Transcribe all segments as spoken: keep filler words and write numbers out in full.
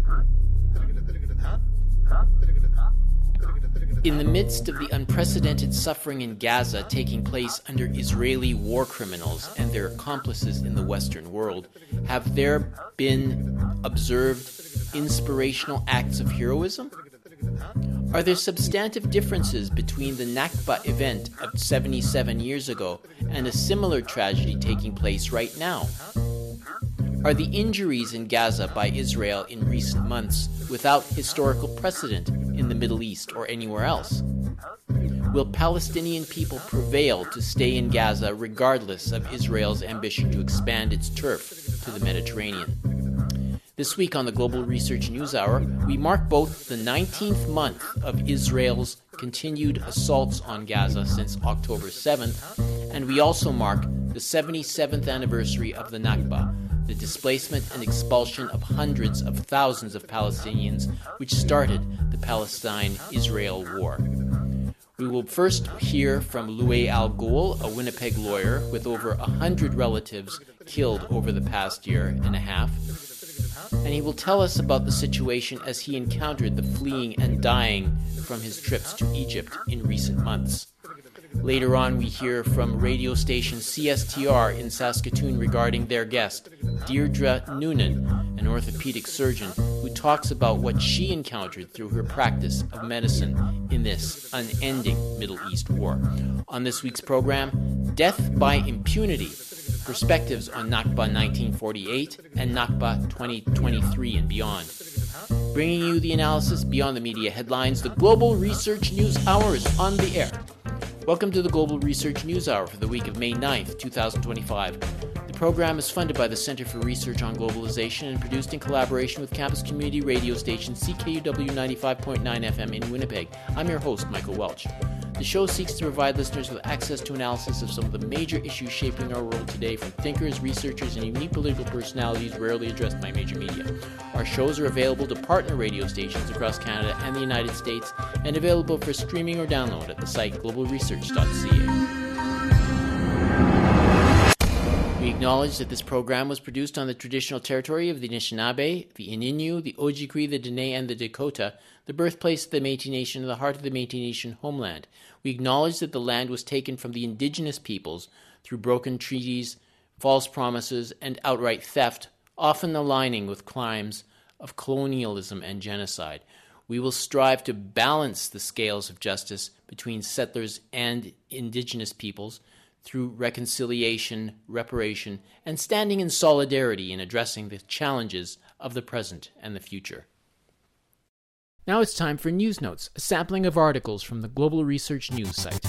In the midst of the unprecedented suffering in Gaza taking place under Israeli war criminals and their accomplices in the Western world, have there been observed inspirational acts of heroism? Are there substantive differences between the Nakba event of seventy-seven years ago and a similar tragedy taking place right now? Are the injuries in Gaza by Israel in recent months without historical precedent in the Middle East or anywhere else? Will Palestinian people prevail to stay in Gaza regardless of Israel's ambition to expand its turf to the Mediterranean? This week on the Global Research News Hour, we mark both the nineteenth month of Israel's continued assaults on Gaza since October seventh, and we also mark the seventy-seventh anniversary of the Nakba, the displacement and expulsion of hundreds of thousands of Palestinians, which started the Palestine-Israel War. We will first hear from Louay Al-Gol, a Winnipeg lawyer with over one hundred relatives killed over the past year and a half, and he will tell us about the situation as he encountered the fleeing and dying from his trips to Egypt in recent months. Later on, we hear from radio station C S T R in Saskatoon regarding their guest, Deirdre Noonan, an orthopedic surgeon who talks about what she encountered through her practice of medicine in this unending Middle East war. On this week's program, Death by Impunity, perspectives on Nakba nineteen forty-eight and Nakba twenty twenty-three and beyond. Bringing you the analysis beyond the media headlines, the Global Research News Hour is on the air. Welcome to the Global Research News Hour for the week of May ninth, twenty twenty-five. The program is funded by the Center for Research on Globalization and produced in collaboration with campus community radio station C K U W ninety-five point nine F M in Winnipeg. I'm your host, Michael Welch. The show seeks to provide listeners with access to analysis of some of the major issues shaping our world today from thinkers, researchers, and unique political personalities rarely addressed by major media. Our shows are available to partner radio stations across Canada and the United States and available for streaming or download at the site global research dot c a. We acknowledge that this program was produced on the traditional territory of the Anishinaabe, the Ininu, the Ojibwe, the Dene, and the Dakota, the birthplace of the Métis Nation and the heart of the Métis Nation homeland. We acknowledge that the land was taken from the indigenous peoples through broken treaties, false promises, and outright theft, often aligning with crimes of colonialism and genocide. We will strive to balance the scales of justice between settlers and indigenous peoples through reconciliation, reparation, and standing in solidarity in addressing the challenges of the present and the future. Now it's time for News Notes, a sampling of articles from the Global Research News site.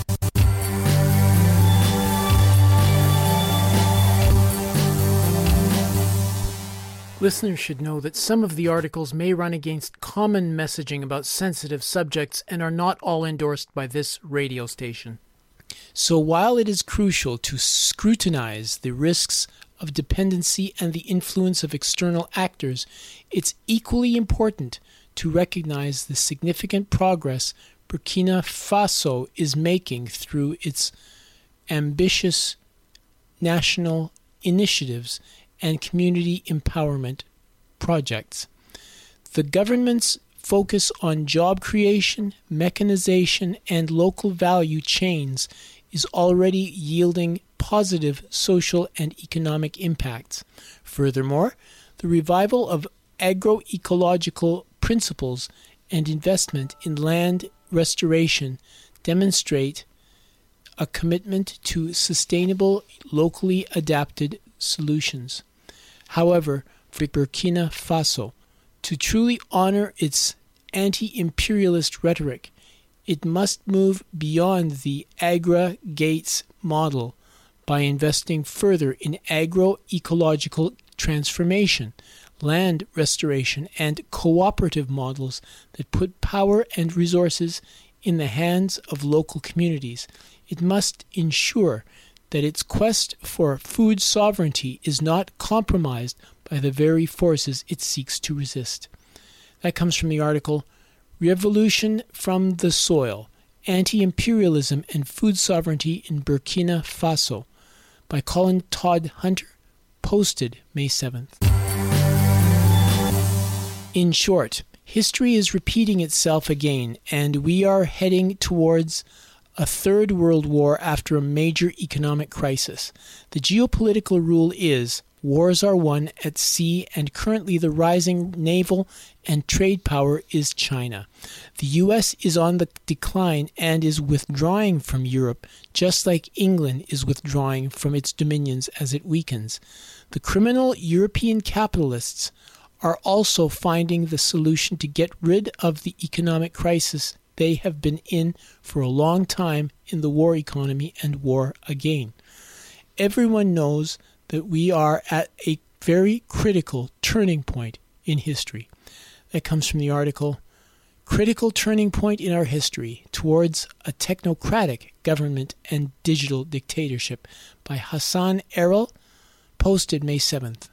Listeners should know that some of the articles may run against common messaging about sensitive subjects and are not all endorsed by this radio station. So while it is crucial to scrutinize the risks of dependency and the influence of external actors, it's equally important to recognize the significant progress Burkina Faso is making through its ambitious national initiatives and community empowerment projects. The government's focus on job creation, mechanization, and local value chains is already yielding positive social and economic impacts. Furthermore, the revival of agroecological principles and investment in land restoration demonstrate a commitment to sustainable, locally adapted solutions. However, for Burkina Faso, to truly honor its anti-imperialist rhetoric, it must move beyond the Agra-Gates model by investing further in agroecological transformation, land restoration, and cooperative models that put power and resources in the hands of local communities. It must ensure that its quest for food sovereignty is not compromised by the very forces it seeks to resist. That comes from the article, Revolution from the Soil, Anti-Imperialism and Food Sovereignty in Burkina Faso, by Colin Todd Hunter, posted May seventh. In short, history is repeating itself again, and we are heading towards a third world war after a major economic crisis. The geopolitical rule is wars are won at sea, and currently the rising naval and trade power is China. The U S is on the decline and is withdrawing from Europe, just like England is withdrawing from its dominions as it weakens. The criminal European capitalists are also finding the solution to get rid of the economic crisis they have been in for a long time in the war economy and war again. Everyone knows that we are at a very critical turning point in history. That comes from the article, Critical Turning Point in Our History Towards a Technocratic Government and Digital Dictatorship by Hassan Errol, posted May seventh.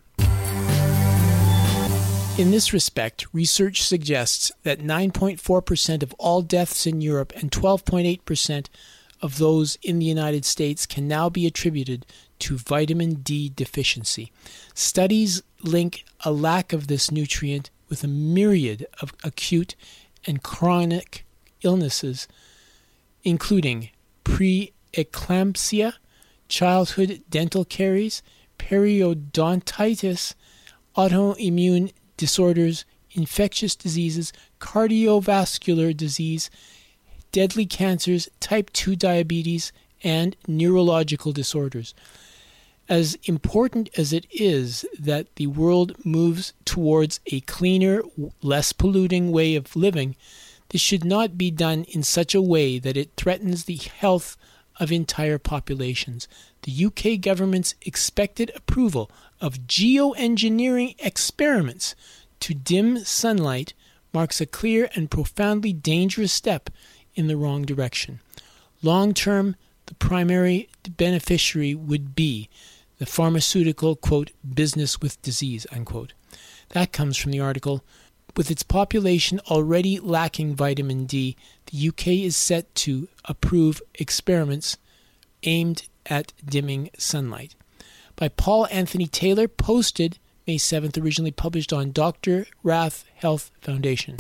In this respect, research suggests that nine point four percent of all deaths in Europe and twelve point eight percent of those in the United States can now be attributed to vitamin D deficiency. Studies link a lack of this nutrient with a myriad of acute and chronic illnesses, including preeclampsia, childhood dental caries, periodontitis, autoimmune disorders, infectious diseases, cardiovascular disease, deadly cancers, type two diabetes, and neurological disorders. As important as it is that the world moves towards a cleaner, less polluting way of living, this should not be done in such a way that it threatens the health of entire populations. The U K government's expected approval of geoengineering experiments to dim sunlight marks a clear and profoundly dangerous step in the wrong direction. Long term, the primary beneficiary would be the pharmaceutical, quote, business with disease, unquote. That comes from the article. With its population already lacking vitamin D, the U K is set to approve experiments aimed at dimming sunlight. By Paul Anthony Taylor, posted May seventh, originally published on Doctor Rath Health Foundation.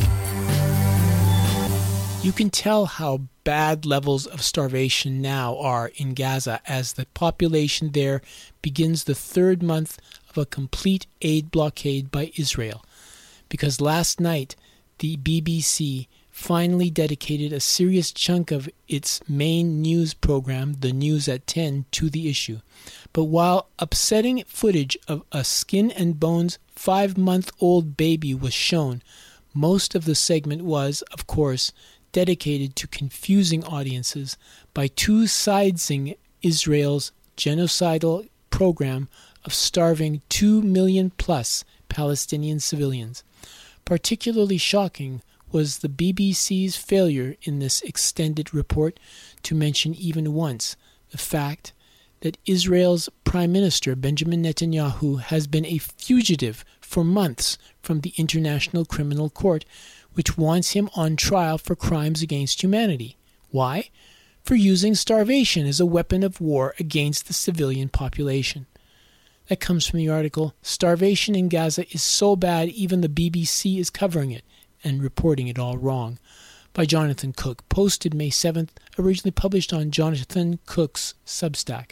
You can tell how bad levels of starvation now are in Gaza as the population there begins the third month of a complete aid blockade by Israel. Because last night, the B B C finally dedicated a serious chunk of its main news program, The News at ten, to the issue. But while upsetting footage of a skin and bones five-month-old baby was shown, most of the segment was, of course, dedicated to confusing audiences by two-siding Israel's genocidal program of starving two million plus Palestinian civilians. Particularly shocking was the B B C's failure in this extended report to mention even once the fact that Israel's Prime Minister Benjamin Netanyahu has been a fugitive for months from the International Criminal Court, which wants him on trial for crimes against humanity. Why? For using starvation as a weapon of war against the civilian population. That comes from the article, Starvation in Gaza is so bad even the B B C is covering it and reporting it all wrong, by Jonathan Cook, posted May seventh, originally published on Jonathan Cook's Substack.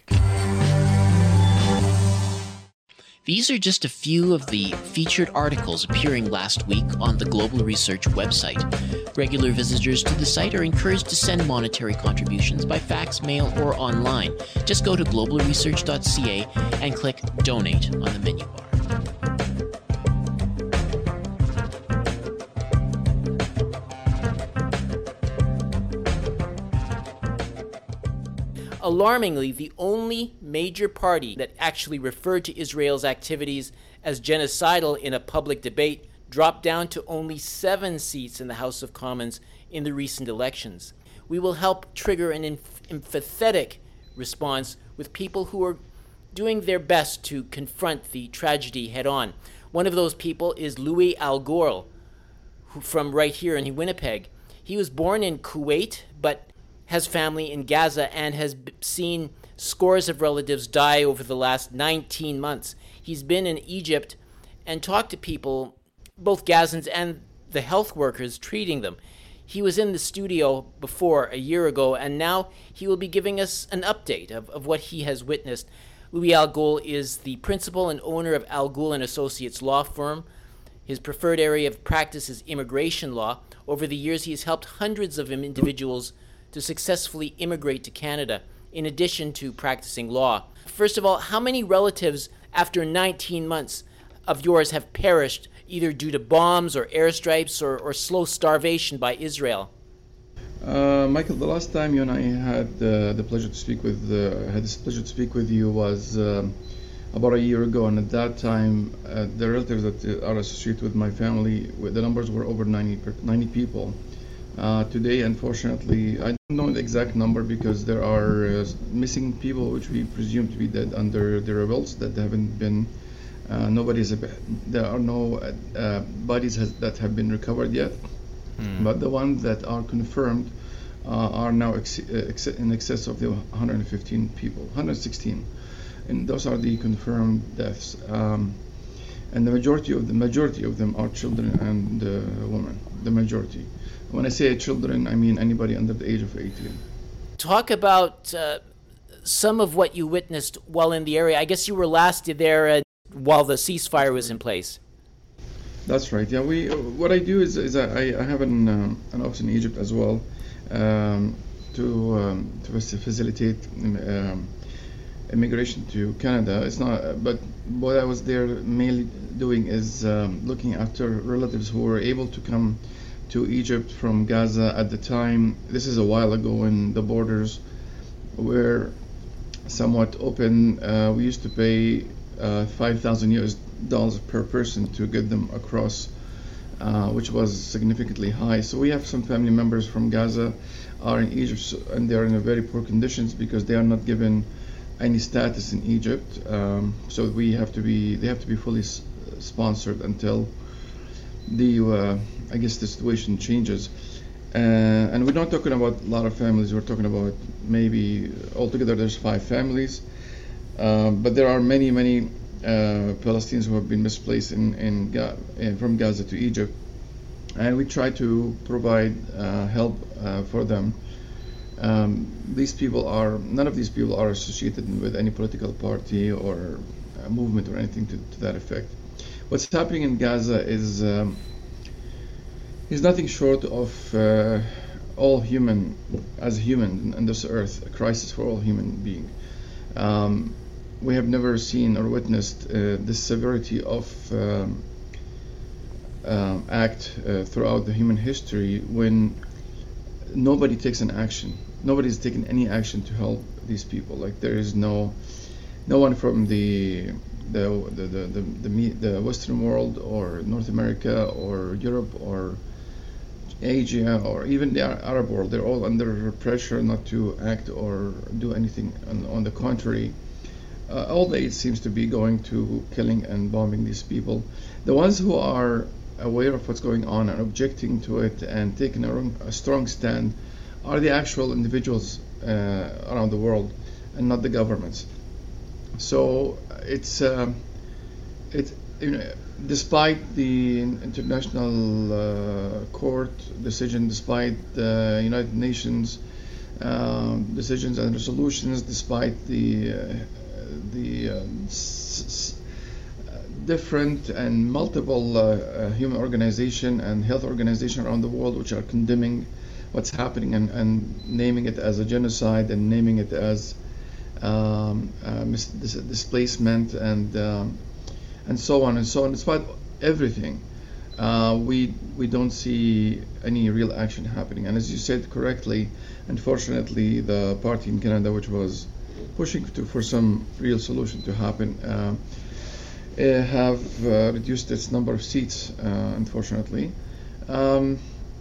These are just a few of the featured articles appearing last week on the Global Research website. Regular visitors to the site are encouraged to send monetary contributions by fax, mail, or online. Just go to global research dot c a and click Donate on the menu bar. Alarmingly, the only major party that actually referred to Israel's activities as genocidal in a public debate dropped down to only seven seats in the House of Commons in the recent elections. We will help trigger an emph- empathetic response with people who are doing their best to confront the tragedy head-on. One of those people is Louis Al Gore, who, from right here in Winnipeg. He was born in Kuwait, but has family in Gaza and has seen scores of relatives die over the last nineteen months. He's been in Egypt and talked to people both Gazans and the health workers treating them. He was in the studio before a year ago, and now he will be giving us an update of, of what he has witnessed. Louis Al Goul is the principal and owner of Al Goul and Associates law firm. His preferred area of practice is immigration law. Over the years, he has helped hundreds of individuals to successfully immigrate to Canada, in addition to practicing law. First of all, how many relatives after nineteen months of yours have perished either due to bombs or airstrikes or, or slow starvation by Israel? Uh, Michael, the last time you and I had uh, the pleasure to speak with uh, had the pleasure to speak with you was um, about a year ago, and at that time, uh, the relatives that are associated with my family, the numbers were over ninety, ninety people. Uh, today, unfortunately, I don't know the exact number because there are uh, missing people which we presume to be dead under the rebels that haven't been. Uh, nobody's. There are no uh, bodies has, that have been recovered yet, hmm. but the ones that are confirmed uh, are now ex- ex- in excess of the one hundred fifteen people, one hundred sixteen, and those are the confirmed deaths. Um, and the majority of the majority of them are children and uh, women. The majority. When I say children, I mean anybody under the age of eighteen. Talk about uh, some of what you witnessed while in the area. I guess you were last there uh, while the ceasefire was in place. That's right. Yeah, we. What I do is, is I, I have an um, an office in Egypt as well, um, to um, to facilitate um, immigration to Canada. It's not, but what I was there mainly doing is um, looking after relatives who were able to come to Egypt from Gaza at the time. This is a while ago when the borders were somewhat open. Uh, we used to pay uh, five thousand U S dollars per person to get them across, uh, which was significantly high. So we have some family members from Gaza are in Egypt, and they are in very poor conditions because they are not given any status in Egypt. Um, so we have to be, they have to be fully s- sponsored until the uh, I guess the situation changes. Uh, and we're not talking about a lot of families. We're talking about maybe altogether there's five families. Uh, but there are many, many uh, Palestinians who have been misplaced in, in Ga- in, from Gaza to Egypt. And we try to provide uh, help uh, for them. Um, these people are, none of these people are associated with any political party or uh, movement or anything to, to that effect. What's happening in Gaza is um, is nothing short of uh, all human, as human on this earth, a crisis for all human beings. Um, we have never seen or witnessed uh, this severity of um, uh, act uh, throughout the human history when nobody takes an action. Nobody's taken any action to help these people. Like there is no, no one from the the the the the, the, the Western world or North America or Europe or Asia or even the Arab world. They're all under pressure not to act or do anything. On, on the contrary, uh, all the aid seems to be going to killing and bombing these people. The ones who are aware of what's going on and objecting to it and taking a, wrong, a strong stand are the actual individuals uh, around the world and not the governments. So it's uh, it you know, despite the international uh, court decision, despite the United Nations um, decisions and resolutions, despite the uh, the uh, s- s- different and multiple uh, uh, human organization and health organization around the world which are condemning what's happening and, and naming it as a genocide and naming it as um, uh, mis- dis- displacement and um, and so on and so on. Despite everything, uh, we we don't see any real action happening. And as you said correctly, unfortunately, the party in Canada which was pushing to, for some real solution to happen uh, uh, have uh, reduced its number of seats, uh, unfortunately. Um,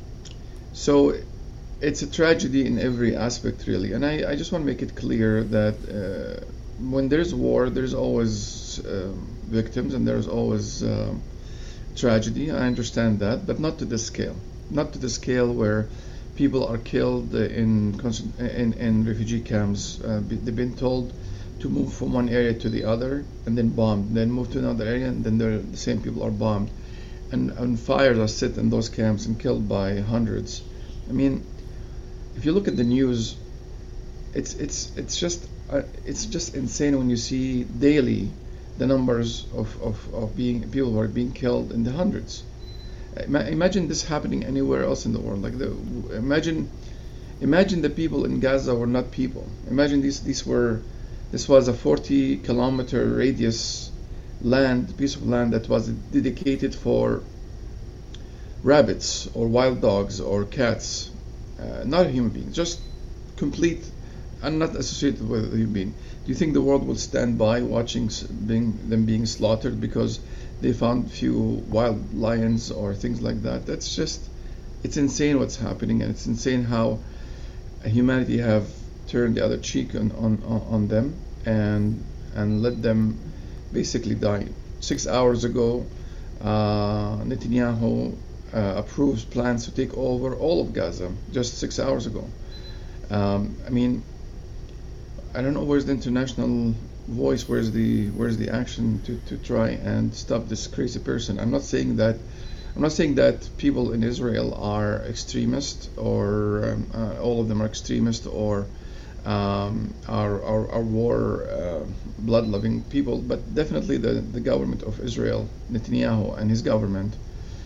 so it's a tragedy in every aspect, really. And I, I just want to make it clear that uh, when there's war, there's always uh, victims and there's always uh, tragedy. I understand that, but not to this scale. Not to the scale where people are killed in in, in refugee camps. Uh, they've been told to move from one area to the other and then bombed, then move to another area and then the same people are bombed. and, and fires are set in those camps and killed by hundreds. I mean, if you look at the news, it's it's it's just uh, it's just insane when you see daily the numbers of, of, of being people who are being killed in the hundreds. Ima- imagine this happening anywhere else in the world. Like the imagine imagine the people in Gaza were not people. Imagine these these were this was a forty kilometer radius land piece of land that was dedicated for rabbits or wild dogs or cats, uh, not human beings, just complete and not associated with a human being. Do you think the world will stand by watching being, them being slaughtered because they found few wild lions or things like that? That's just, it's insane what's happening, and it's insane how humanity have turned the other cheek on, on, on them and and let them basically die. Six hours ago, uh, Netanyahu uh, approves plans to take over all of Gaza, just six hours ago. Um, I mean, I don't know where's the international voice, where's the where's the action to, to try and stop this crazy person. I'm not saying that I'm not saying that people in Israel are extremists or um, uh, all of them are extremists or um, are, are, are war uh, blood-loving people, but definitely the, the government of Israel, Netanyahu and his government,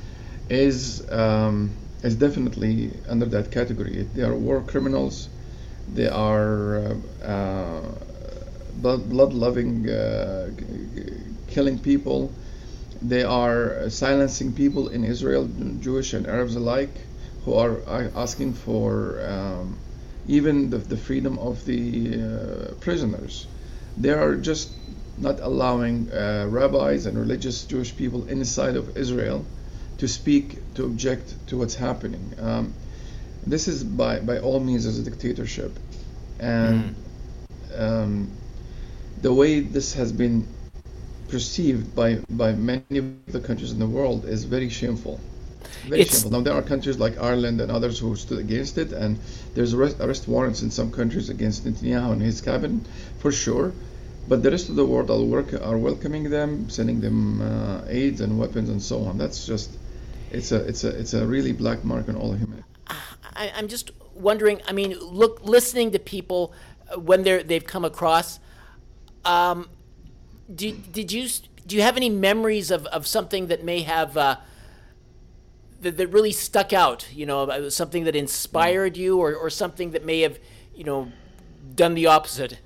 is um, is definitely under that category. They are war criminals. They are uh, uh, blood, blood-loving, uh, killing people. They are silencing people in Israel, Jewish and Arabs alike, who are asking for um, even the, the freedom of the uh, prisoners. They are just not allowing uh, rabbis and religious Jewish people inside of Israel to speak, to object to what's happening. Um, this is by, by all means as a dictatorship. And mm. um, the way this has been perceived by, by many of the countries in the world is very shameful. Very it's, shameful. Now there are countries like Ireland and others who stood against it, and there's arrest, arrest warrants in some countries against Netanyahu and his cabinet, for sure. But the rest of the world are, work, are welcoming them, sending them uh, aid and weapons and so on. That's just, it's a it's a it's a really black mark on all of humanity. I, I'm just wondering. I mean, look, listening to people when they're they've come across. Um, did did you do you have any memories of, of something that may have uh, that, that really stuck out? You know, something that inspired you, or, or something that may have, you know, done the opposite.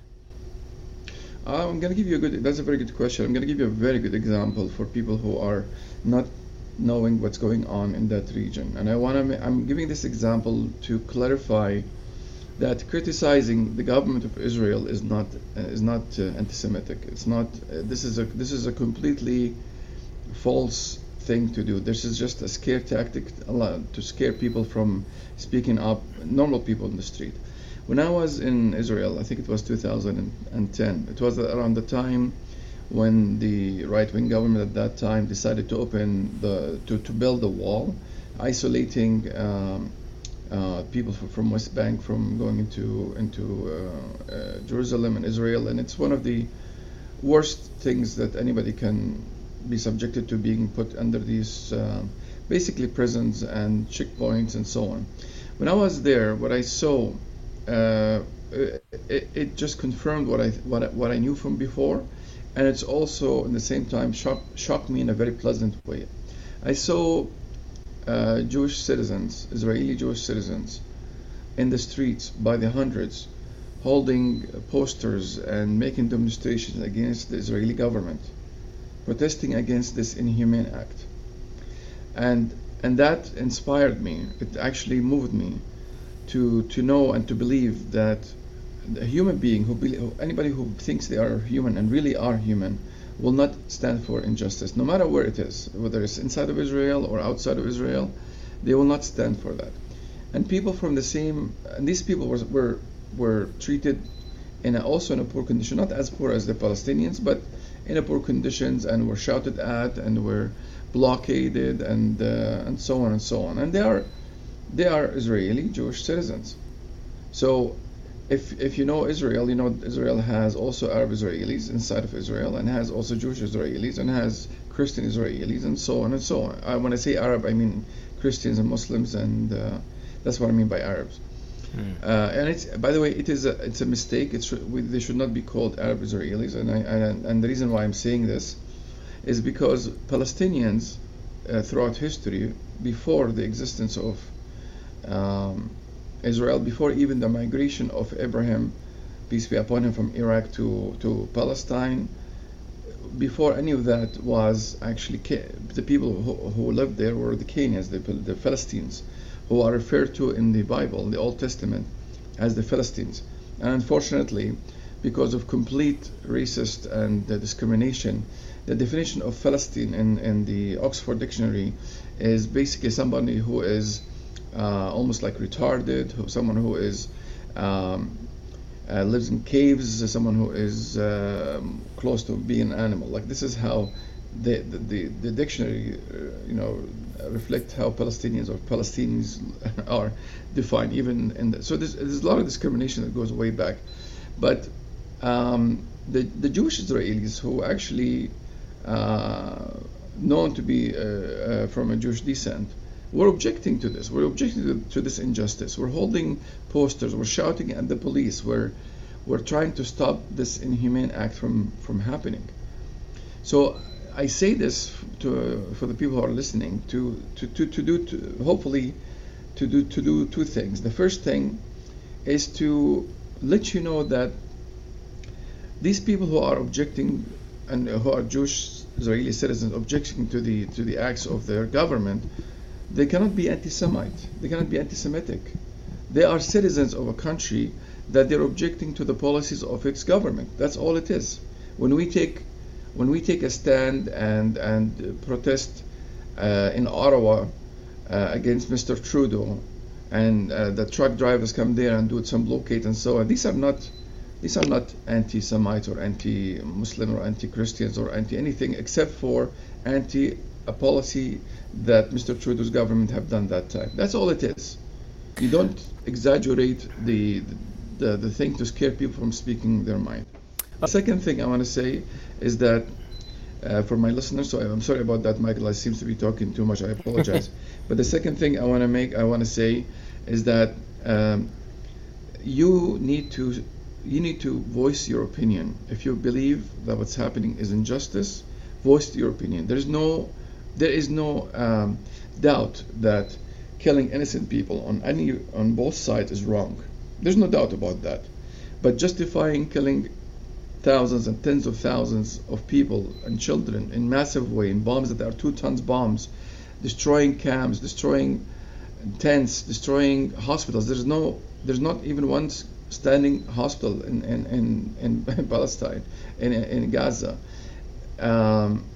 Uh, I'm going to give you a good. That's a very good question. I'm going to give you a very good example for people who are not knowing what's going on in that region. And I want to. I'm giving this example to clarify that criticizing the government of Israel is not uh, is not uh, anti-Semitic. It's not. Uh, this is a this is a completely false thing to do. This is just a scare tactic to scare people from speaking up. Normal people in the street. When I was in Israel, I think it was two thousand ten. It was around the time when the right-wing government at that time decided to open the to, to build a wall, isolating um, uh, people from, from West Bank from going into into uh, uh, Jerusalem and Israel, and it's one of the worst things that anybody can be subjected to, being put under these uh, basically prisons and checkpoints and so on. When I was there, what I saw. Uh, it, it just confirmed what I what I, what I knew from before, and it's also in the same time shocked shocked me in a very pleasant way. I saw uh, Jewish citizens, Israeli Jewish citizens, in the streets by the hundreds, holding posters and making demonstrations against the Israeli government, protesting against this inhumane act, and and that inspired me. It actually moved me to to know and to believe that a human being who be, anybody who thinks they are human and really are human will not stand for injustice, no matter where it is, whether it's inside of Israel or outside of Israel. They will not stand for that. And people from the same, and these people were were, were treated in a, also in a poor condition, not as poor as the Palestinians, but in a poor conditions, and were shouted at and were blockaded and uh, and so on and so on. And they are. They are Israeli Jewish citizens. So if if you know Israel, you know Israel has also Arab Israelis inside of Israel, and has also Jewish Israelis, and has Christian Israelis, and so on and so on. I, when I say Arab, I mean Christians and Muslims, and uh, that's what I mean by Arabs. Mm. Uh, and it's, by the way, it is a, it's a mistake. It's we, they should not be called Arab Israelis, and I, and, and the reason why I'm saying this is because Palestinians uh, throughout history, before the existence of um, Israel, before even the migration of Abraham, peace be upon him, from Iraq to to Palestine, before any of that was actually the people who, who lived there were the Canaanites, the, the Philistines, who are referred to in the Bible, the Old Testament, as the Philistines. And unfortunately, because of complete racist and uh, discrimination, the definition of Philistine in, in the Oxford Dictionary is basically somebody who is uh, almost like retarded, who, someone who is um, uh, lives in caves, someone who is uh, close to being an animal. Like this is how the the, the, the dictionary, uh, you know, reflect how Palestinians or Palestinians are defined. Even in the, so, there's, there's a lot of discrimination that goes way back. But um, the the Jewish Israelis, who actually uh, known to be uh, uh, from a Jewish descent, we're objecting to this. We're objecting to, to this injustice. We're holding posters. We're shouting at the police. We're we're trying to stop this inhumane act from from happening. So I say this to uh, for the people who are listening to to to, to do to, hopefully to do to do two things. The first thing is to let you know that these people who are objecting and who are Jewish Israeli citizens objecting to the to the acts of their government, they cannot be anti-Semite. They cannot be anti-Semitic. They are citizens of a country that they're objecting to the policies of its government. That's all it is. When we take when we take a stand and and protest uh, in Ottawa uh, against Mister Trudeau, and uh, the truck drivers come there and do some blockade and so on, these are not these are not anti-Semite or anti-Muslim or anti-Christians or anti-anything, except for anti a policy that Mister Trudeau's government have done that time. That's all it is. You don't exaggerate the the, the thing to scare people from speaking their mind. The second thing I want to say is that uh, for my listeners, so I'm sorry about that, Michael, I seem to be talking too much, I apologize. But the second thing I want to make, I want to say is that um, you need to you need to voice your opinion. If you believe that what's happening is injustice, voice your opinion. There's no There is no um, doubt that killing innocent people on any on both sides is wrong. There's no doubt about that. But justifying killing thousands and tens of thousands of people and children in massive way, in bombs that are two tons bombs, destroying camps, destroying tents, destroying hospitals. There's no, there's not even one standing hospital in in in, in Palestine, in in Gaza. Um,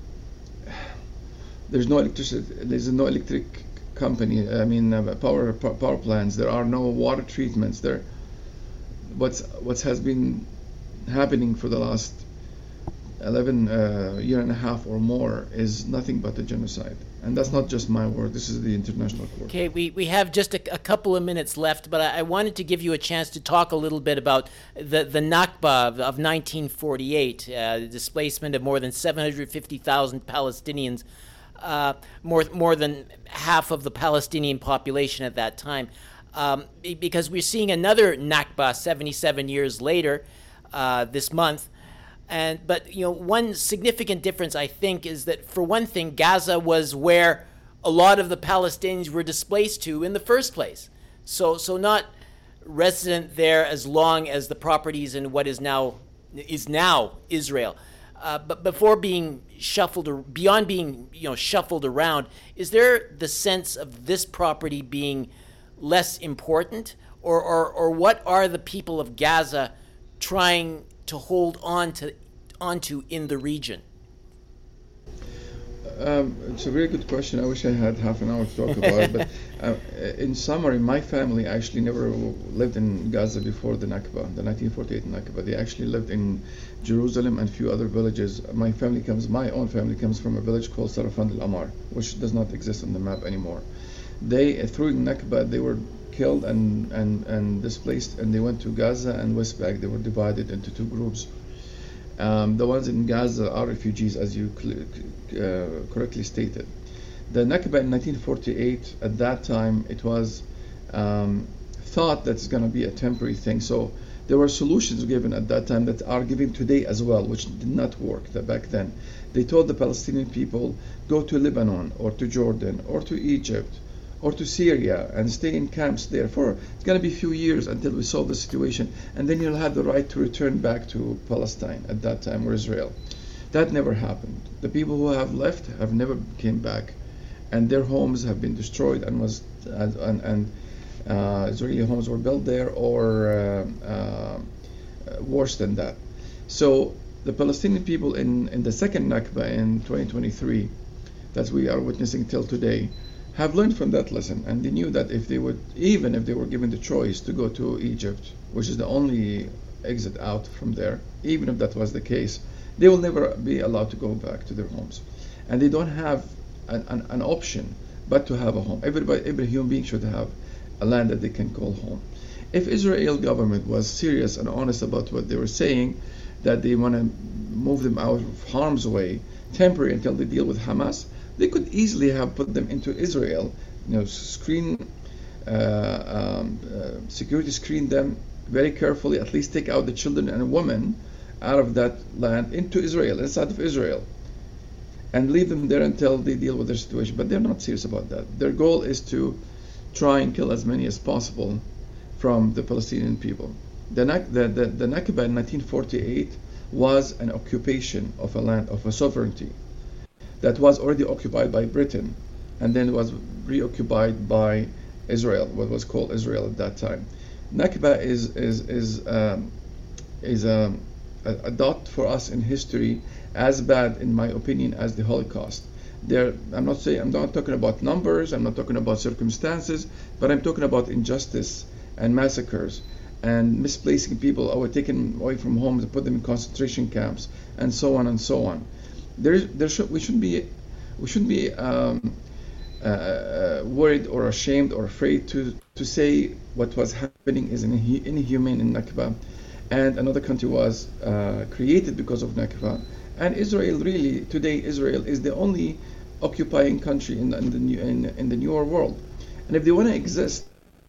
There's no electricity. There's no electric company. I mean, uh, power power plants. There are no water treatments. There, what's what has been happening for the last eleven uh, year and a half or more is nothing but a genocide. And that's not just my word. This is the international court. Okay, we, we have just a, a couple of minutes left, but I, I wanted to give you a chance to talk a little bit about the, the Nakba of, of nineteen forty-eight, uh, the displacement of more than seven hundred fifty thousand Palestinians, uh, more more than half of the Palestinian population at that time. Um, because we're seeing another Nakba seventy-seven years later uh, this month. And but you know, one significant difference, I think, is that for one thing, Gaza was where a lot of the Palestinians were displaced to in the first place. So so not resident there as long as the properties in what is now is now Israel. Uh, but before being shuffled or beyond being you know shuffled around, is there the sense of this property being less important, or or, or what are the people of Gaza trying to hold on to onto in the region? Um, it's a very good question. I wish I had half an hour to talk about it. But uh, in summary, my family actually never lived in Gaza before the Nakba, the nineteen forty-eight Nakba. They actually lived in Jerusalem and a few other villages. My family comes, my own family comes from a village called Sarafand al-Amar, which does not exist on the map anymore. They, through Nakba, they were killed and, and, and displaced, and they went to Gaza and West Bank. They were divided into two groups. Um, the ones in Gaza are refugees, as you cl- uh, correctly stated. The Nakba in nineteen forty-eight, at that time, it was um, thought that it's going to be a temporary thing. So there were solutions given at that time that are given today as well, which did not work back then. They told the Palestinian people, go to Lebanon or to Jordan or to Egypt or to Syria and stay in camps there for, it's going to be a few years until we solve the situation, and then you'll have the right to return back to Palestine at that time, or Israel. That never happened. The people who have left have never came back, and their homes have been destroyed, and was and, and, and uh, Israeli homes were built there, or uh, uh, worse than that. So the Palestinian people in, in the second Nakba in twenty twenty-three, that we are witnessing till today, have learned from that lesson, and they knew that if they would, even if they were given the choice to go to Egypt, which is the only exit out from there, even if that was the case, they will never be allowed to go back to their homes. And they don't have an, an, an option but to have a home. Everybody, every human being should have a land that they can call home. If Israel government was serious and honest about what they were saying, that they want to move them out of harm's way, temporary until they deal with Hamas, they could easily have put them into Israel, you know, screen, uh, um, uh, security screen them very carefully, at least take out the children and women out of that land into Israel, inside of Israel, and leave them there until they deal with their situation. But they're not serious about that. Their goal is to try and kill as many as possible from the Palestinian people. The, the, the, the Nakba in nineteen forty-eight was an occupation of a land, of a sovereignty, that was already occupied by Britain, and then was reoccupied by Israel, what was called Israel at that time. Nakba is is is um, is a, a, a dot for us in history, as bad, in my opinion, as the Holocaust. There, I'm not saying, I'm not talking about numbers, I'm not talking about circumstances, but I'm talking about injustice and massacres and misplacing people, or taken away from homes and put them in concentration camps, and so on and so on. There, there should we shouldn't be, we shouldn't be um, uh, worried or ashamed or afraid to to say what was happening is inhumane in Nakba, and another country was uh, created because of Nakba. And Israel, really, today Israel is the only occupying country in, in the new in, in the newer world. And if they want to exist,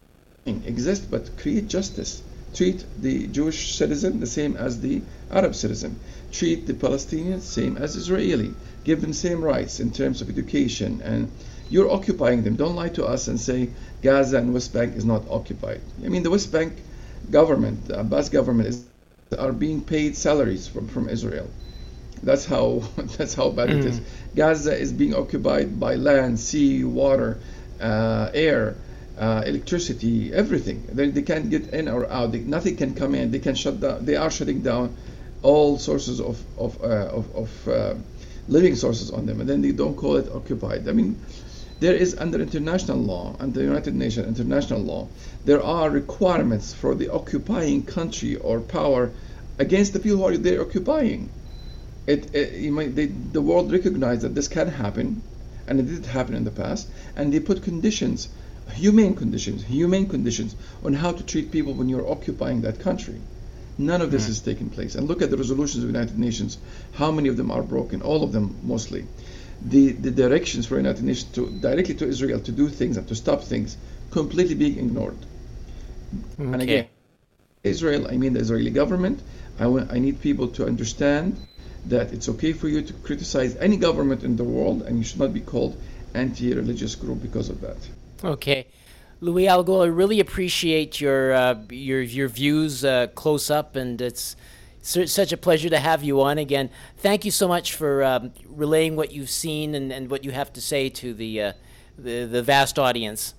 exist, but create justice. Treat the Jewish citizen the same as the Arab citizen. Treat the Palestinians same as Israeli. Give them same rights in terms of education. And you're occupying them. Don't lie to us and say Gaza and West Bank is not occupied. I mean, the West Bank government, the Abbas government, is are being paid salaries from, from Israel. That's how that's how bad mm. it is. Gaza is being occupied by land, sea, water, uh, air, uh, electricity, everything. They, they can't get in or out. They, nothing can come in. They can shut down. They are shutting down all sources of of uh, of, of uh, living sources on them, and then they don't call it occupied. I mean, there is, under international law, under the United Nations international law, there are requirements for the occupying country or power against the people who are there occupying. It, it you might, they, the world recognized that this can happen, and it did happen in the past, and they put conditions, humane conditions, humane conditions on how to treat people when you're occupying that country. None of this mm-hmm. is taking place. And look at the resolutions of the United Nations. How many of them are broken? All of them, mostly. The the directions for the United Nations to directly to Israel to do things and to stop things completely being ignored. Okay. And again, Israel, I mean the Israeli government, I, want, I need people to understand that it's okay for you to criticize any government in the world, and you should not be called anti-religious group because of that. Okay. Louis Al Gool, I really appreciate your uh, your your views uh, close up, and it's such a pleasure to have you on again. Thank you so much for um, relaying what you've seen and, and what you have to say to the, uh, the the vast audience.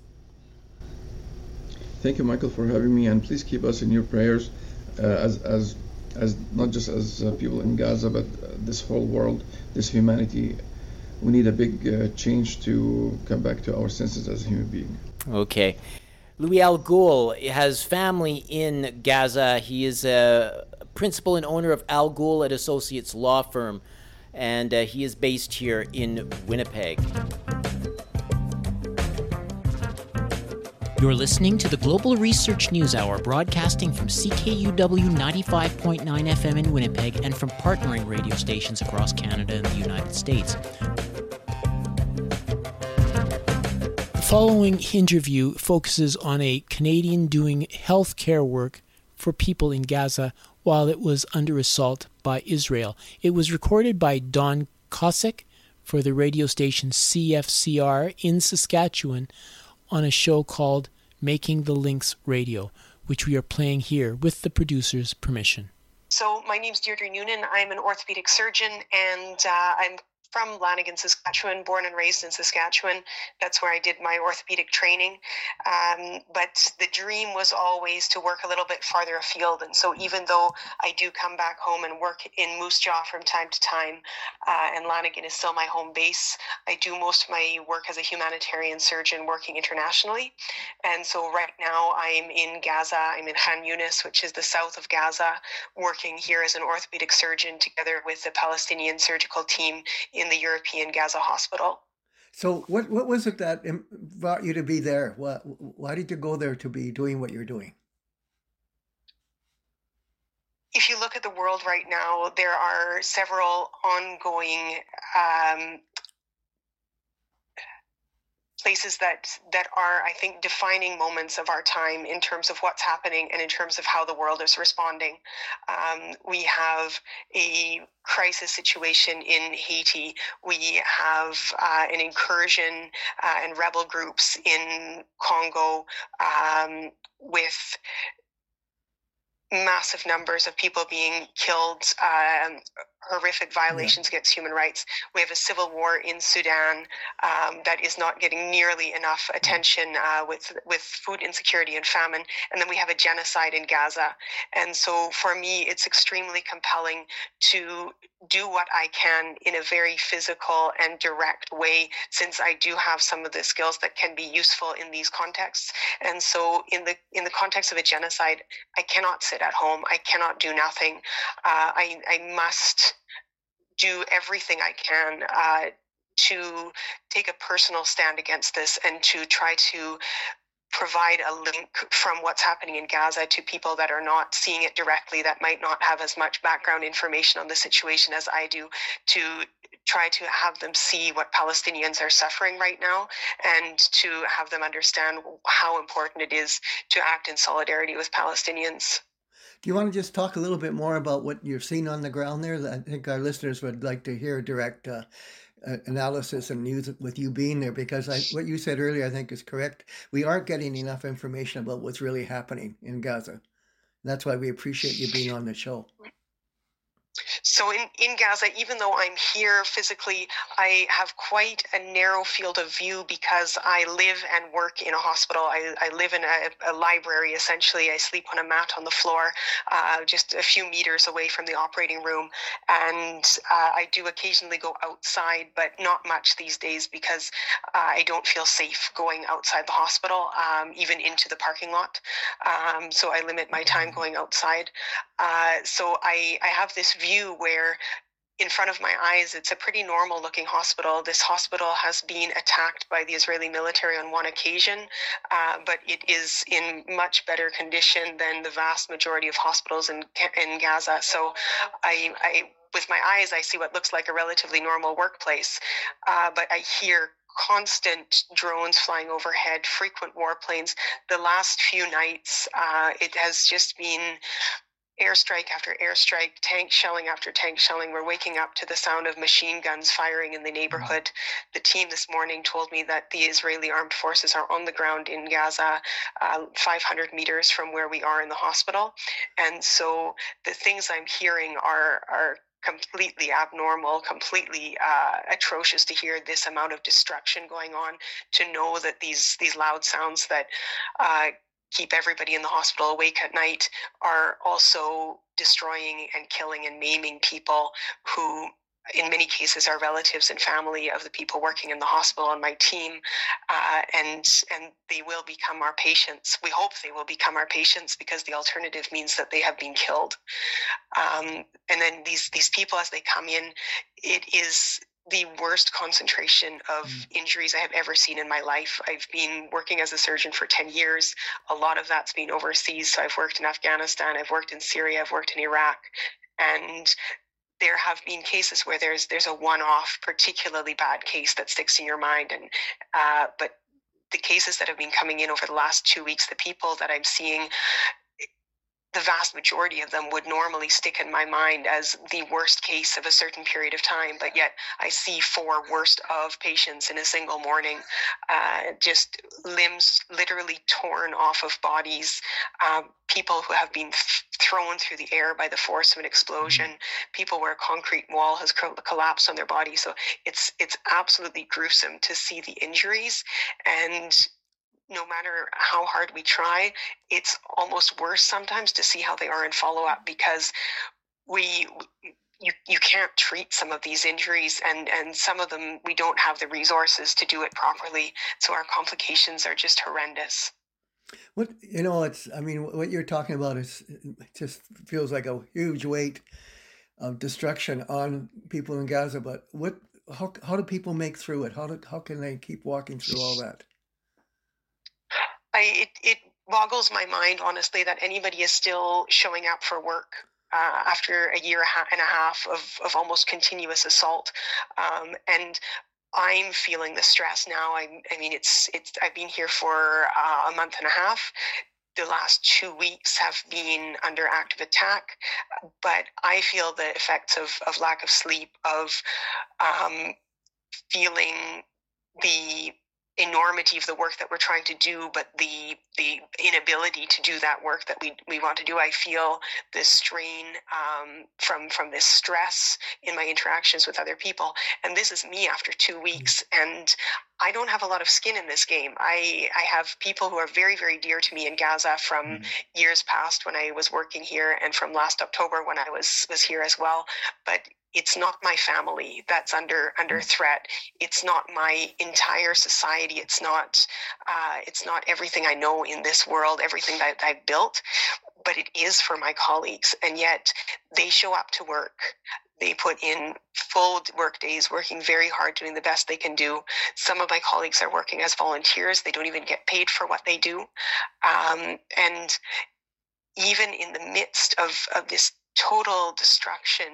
Thank you, Michael, for having me, and please keep us in your prayers, uh, as as as not just as uh, people in Gaza, but uh, this whole world, this humanity. We need a big uh, change to come back to our senses as a human being. Okay. Louis Al Gool has family in Gaza. He is a principal and owner of Al Gool and Associates law firm, and uh, he is based here in Winnipeg. You're listening to the Global Research News Hour, broadcasting from C K U W ninety-five point nine F M in Winnipeg and from partnering radio stations across Canada and the United States. The following interview focuses on a Canadian doing health care work for people in Gaza while it was under assault by Israel. It was recorded by Don Kosick for the radio station C F C R in Saskatchewan on a show called Making the Links Radio, which we are playing here with the producer's permission. So my name's Deirdre Noonan. I'm an orthopedic surgeon, and uh, I'm from Lanigan, Saskatchewan, born and raised in Saskatchewan. That's where I did my orthopedic training. Um, but the dream was always to work a little bit farther afield. And so even though I do come back home and work in Moose Jaw from time to time, uh, and Lanigan is still my home base, I do most of my work as a humanitarian surgeon working internationally. And so right now I'm in Gaza. I'm in Khan Yunis, which is the south of Gaza, working here as an orthopedic surgeon together with the Palestinian surgical team in the European Gaza hospital. So what what was it that brought you to be there? Why, why did you go there to be doing what you're doing? If you look at the world right now, there are several ongoing um, places that that are, I think, defining moments of our time in terms of what's happening and in terms of how the world is responding. Um, we have a crisis situation in Haiti. We have uh, an incursion uh, and rebel groups in Congo um, with massive numbers of people being killed, um, horrific violations yeah. against human rights. We have a civil war in Sudan um, that is not getting nearly enough attention uh, with with food insecurity and famine. And then we have a genocide in Gaza. And so for me, it's extremely compelling to do what I can in a very physical and direct way, since I do have some of the skills that can be useful in these contexts. And so in the in the context of a genocide, I cannot sit at home. I cannot do nothing. Uh, I, I must do everything I can uh, to take a personal stand against this and to try to provide a link from what's happening in Gaza to people that are not seeing it directly, that might not have as much background information on the situation as I do, to try to have them see what Palestinians are suffering right now and to have them understand how important it is to act in solidarity with Palestinians. Do you want to just talk a little bit more about what you're seeing on the ground there? I think our listeners would like to hear direct uh, uh, analysis and news with you being there, because I, what you said earlier, I think, is correct. We aren't getting enough information about what's really happening in Gaza. That's why we appreciate you being on the show. So in, in Gaza, even though I'm here physically, I have quite a narrow field of view because I live and work in a hospital. I, I live in a, a library, essentially. I sleep on a mat on the floor, uh, just a few meters away from the operating room. And uh, I do occasionally go outside, but not much these days because uh, I don't feel safe going outside the hospital, um, even into the parking lot. Um, so I limit my time going outside. Uh, so I, I have this view where in front of my eyes, it's a pretty normal looking hospital. This hospital has been attacked by the Israeli military on one occasion, uh, but it is in much better condition than the vast majority of hospitals in in Gaza. So I, I with my eyes, I see what looks like a relatively normal workplace, uh, but I hear constant drones flying overhead, frequent warplanes. The last few nights, uh, it has just been airstrike after airstrike, tank shelling after tank shelling. We're waking up to the sound of machine guns firing in the neighborhood. The team this morning told me that the Israeli armed forces are on the ground in Gaza, uh, five hundred meters from where we are in the hospital. And so the things I'm hearing are are completely abnormal, completely uh, atrocious to hear this amount of destruction going on, to know that these these loud sounds that uh, keep everybody in the hospital awake at night are also destroying and killing and maiming people who in many cases are relatives and family of the people working in the hospital on my team, uh, and and they will become our patients. We hope they will become our patients because the alternative means that they have been killed. Um, and then these these people, as they come in, it is the worst concentration of mm. injuries I have ever seen in my life. I've been working as a surgeon for ten years. A lot of that's been overseas. So I've worked in Afghanistan, I've worked in Syria, I've worked in Iraq. And there have been cases where there's there's a one-off, particularly bad case that sticks in your mind. And uh, but the cases that have been coming in over the last two weeks, the people that I'm seeing, the vast majority of them would normally stick in my mind as the worst case of a certain period of time, but yet I see four worst of patients in a single morning, uh, just limbs literally torn off of bodies, uh, people who have been th- thrown through the air by the force of an explosion, people where a concrete wall has co- collapsed on their body. So it's it's absolutely gruesome to see the injuries, and no matter how hard we try, it's almost worse sometimes to see how they are in follow-up, because we you you can't treat some of these injuries, and and some of them we don't have the resources to do it properly, so our complications are just horrendous. What you know, it's I mean, what you're talking about is it just feels like a huge weight of destruction on people in Gaza. But what how how do people make through it? How do how can they keep walking through all that? I, it, it boggles my mind, honestly, that anybody is still showing up for work uh, after a year and a half of, of almost continuous assault. Um, and I'm feeling the stress now. I, I mean, it's it's. I've been here for uh, a month and a half. The last two weeks have been under active attack, but I feel the effects of, of lack of sleep, of um, feeling the enormity of the work that we're trying to do, but the the inability to do that work that we, we want to do. I feel this strain um, from from this stress in my interactions with other people. And this is me after two weeks. And I don't have a lot of skin in this game. I, I have people who are very, very dear to me in Gaza from mm. years past when I was working here, and from last October when I was, was here as well. But it's not my family that's under under threat. It's not my entire society. It's not uh, it's not everything I know in this world, everything that I've built, but it is for my colleagues. And yet they show up to work. They put in full work days, working very hard, doing the best they can do. Some of my colleagues are working as volunteers. They don't even get paid for what they do. Um, and even in the midst of, of this total destruction,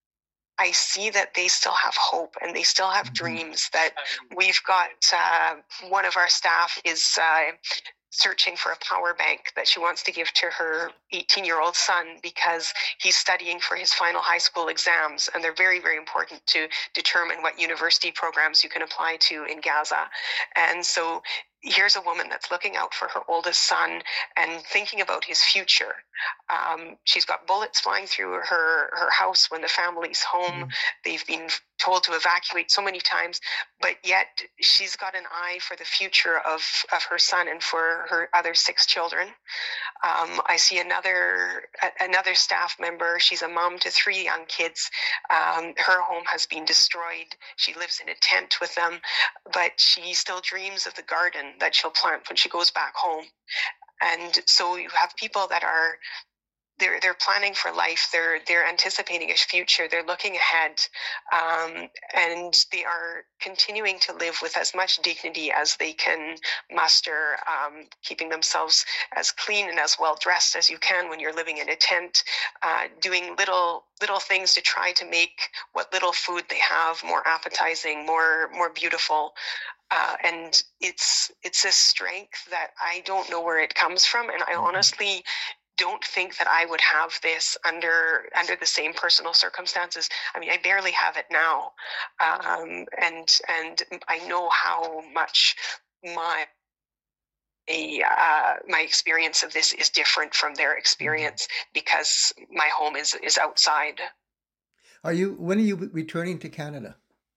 I see that they still have hope and they still have mm-hmm. dreams. That we've got uh, one of our staff is uh, searching for a power bank that she wants to give to her eighteen-year-old son because he's studying for his final high school exams, and they're very, very important to determine what university programs you can apply to in Gaza. And so here's a woman that's looking out for her oldest son and thinking about his future. Um, she's got bullets flying through her, her house when the family's home. Mm. They've been told to evacuate so many times, but yet she's got an eye for the future of, of her son and for her other six children. Um, I see another a, another staff member. She's a mom to three young kids. Um, her home has been destroyed. She lives in a tent with them, but she still dreams of the garden that she'll plant when she goes back home. And so you have people that are They're they're planning for life. They're they're anticipating a future. They're looking ahead, um, and they are continuing to live with as much dignity as they can muster, um, keeping themselves as clean and as well dressed as you can when you're living in a tent, uh, doing little little things to try to make what little food they have more appetizing, more more beautiful. Uh, and it's it's a strength that I don't know where it comes from, and I honestly don't think that I would have this under under the same personal circumstances. I mean, I barely have it now, um, and and I know how much my uh, my experience of this is different from their experience because my home is is outside. Are you? When are you returning to Canada?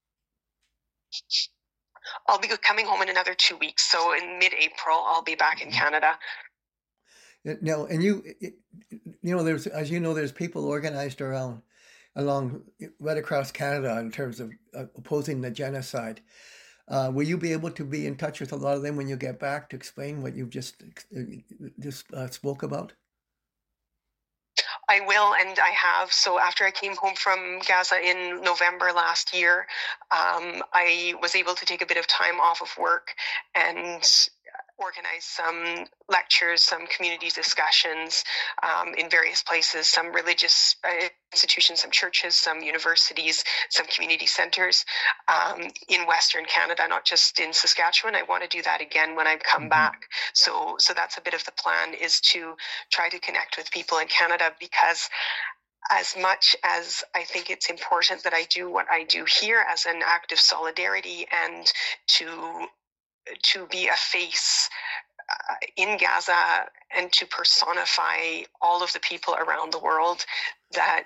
I'll be coming home in another two weeks. So in mid-April, I'll be back in Canada. No, and you, you know, there's, as you know, there's people organized around, along right across Canada in terms of uh, opposing the genocide. Uh, will you be able to be in touch with a lot of them when you get back to explain what you've just just uh, spoke about? I will, and I have. So after I came home from Gaza in November last year, um, I was able to take a bit of time off of work and organize some lectures, some community discussions um, in various places, some religious uh, institutions, some churches, some universities, some community centers um, in Western Canada, not just in Saskatchewan. I want to do that again when I come mm-hmm. back. So, so that's a bit of the plan, is to try to connect with people in Canada, because as much as I think it's important that I do what I do here as an act of solidarity and to to be a face uh, in Gaza and to personify all of the people around the world that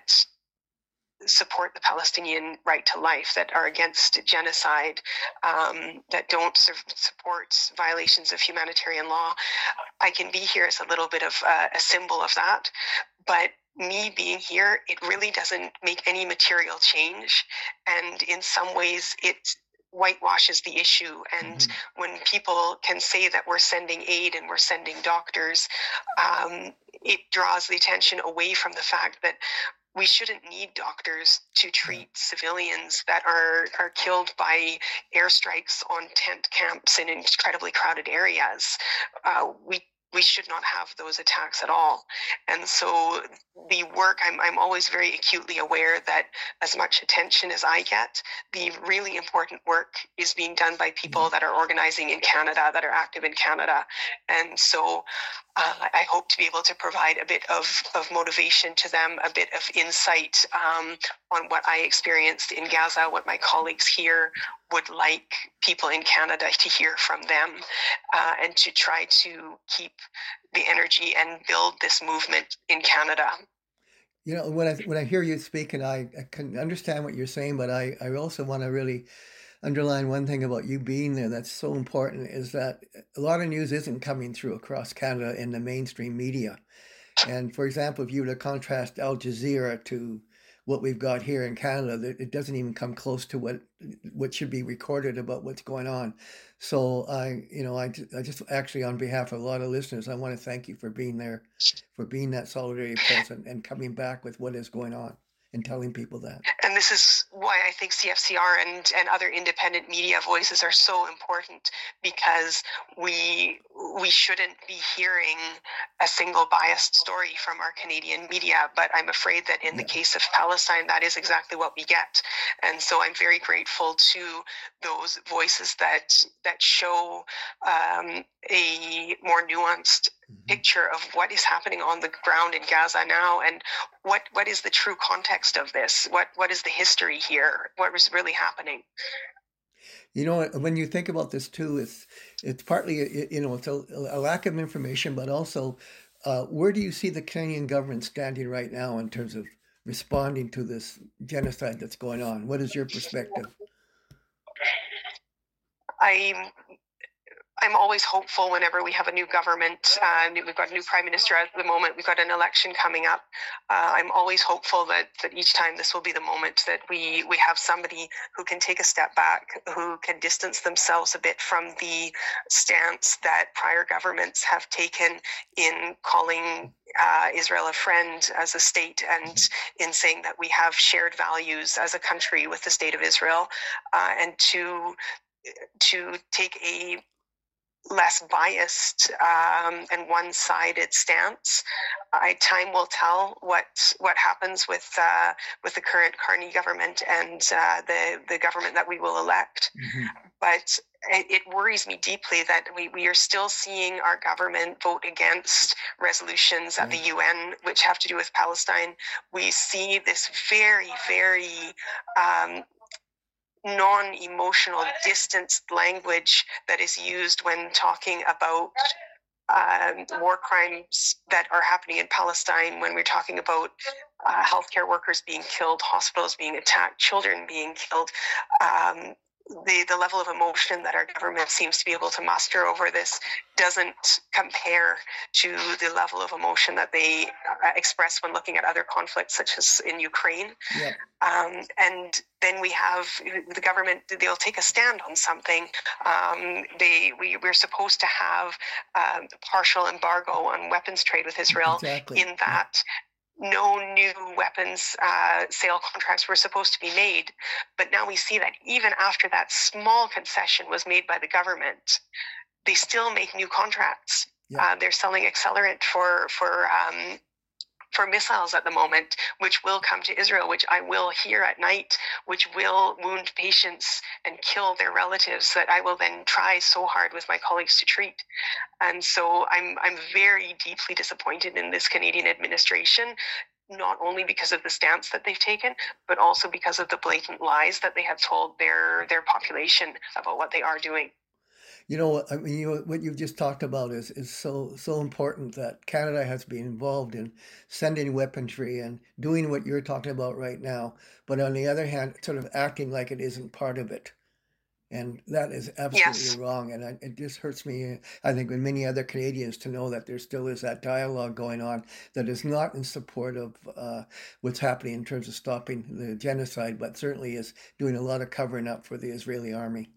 support the Palestinian right to life, that are against genocide, um, that don't su- support violations of humanitarian law. I can be here as a little bit of uh, a symbol of that, but me being here, it really doesn't make any material change. And in some ways, it whitewashes the issue. And mm-hmm. when people can say that we're sending aid and we're sending doctors, um, it draws the attention away from the fact that we shouldn't need doctors to treat civilians that are, are killed by airstrikes on tent camps in incredibly crowded areas. Uh, we we should not have those attacks at all. And so the work, I'm I'm always very acutely aware that as much attention as I get, the really important work is being done by people that are organizing in Canada, that are active in Canada. And so uh, I hope to be able to provide a bit of, of motivation to them, a bit of insight um, on what I experienced in Gaza, what my colleagues here would like people in Canada to hear from them, uh, and to try to keep the energy and build this movement in Canada. You know, when I when I hear you speak, and I, I can understand what you're saying, but I, I also want to really underline one thing about you being there that's so important, is that a lot of news isn't coming through across Canada in the mainstream media. And for example, if you were to contrast Al Jazeera to what we've got here in Canada, it doesn't even come close to what what should be recorded about what's going on. So I, you know, I, I just actually, on behalf of a lot of listeners, I want to thank you for being there, for being that solidarity present and coming back with what is going on and telling people that. And this is why I think C F C R and, and other independent media voices are so important, because we we shouldn't be hearing a single biased story from our Canadian media. But I'm afraid that in yeah. the case of Palestine, that is exactly what we get. And so I'm very grateful to those voices that that show um, a more nuanced picture of what is happening on the ground in Gaza now, and what what is the true context of this, what what is the history here, what was really happening. You know, when you think about this too, it's it's partly, you know, it's a, a lack of information, but also uh, where do you see the Canadian government standing right now in terms of responding to this genocide that's going on? What is your perspective? I'm I'm always hopeful whenever we have a new government. Uh, we've got a new prime minister at the moment. We've got an election coming up. Uh, I'm always hopeful that, that each time this will be the moment that we, we have somebody who can take a step back, who can distance themselves a bit from the stance that prior governments have taken in calling uh, Israel a friend as a state, and in saying that we have shared values as a country with the state of Israel, uh, and to to take a less biased um, and one-sided stance. I, time will tell what what happens with uh, with the current Carney government and uh, the the government that we will elect. Mm-hmm. But it, it worries me deeply that we, we are still seeing our government vote against resolutions at mm-hmm. the U N which have to do with Palestine. We see this very, very um, non-emotional, distanced language that is used when talking about um, war crimes that are happening in Palestine, when we're talking about uh, healthcare workers being killed, hospitals being attacked, children being killed. Um, the, the level of emotion that our government seems to be able to muster over this doesn't compare to the level of emotion that they uh, express when looking at other conflicts, such as in Ukraine. Yeah. Um, and then we have the government, they'll take a stand on something. Um, they we, We're supposed to have um, partial embargo on weapons trade with Israel. Exactly. In that no new weapons uh, sale contracts were supposed to be made. But now we see that even after that small concession was made by the government, they still make new contracts. Yeah. Uh, they're selling accelerant for for um, for missiles at the moment, which will come to Israel, which I will hear at night, which will wound patients and kill their relatives that I will then try so hard with my colleagues to treat. And so I'm I'm very deeply disappointed in this Canadian administration, not only because of the stance that they've taken, but also because of the blatant lies that they have told their their population about what they are doing. You know, I mean, you, what you've just talked about is, is so so important, that Canada has been involved in sending weaponry and doing what you're talking about right now, but on the other hand, sort of acting like it isn't part of it. And that is absolutely Yes. wrong. And I, it just hurts me, I think, with many other Canadians, to know that there still is that dialogue going on that is not in support of uh, what's happening in terms of stopping the genocide, but certainly is doing a lot of covering up for the Israeli army.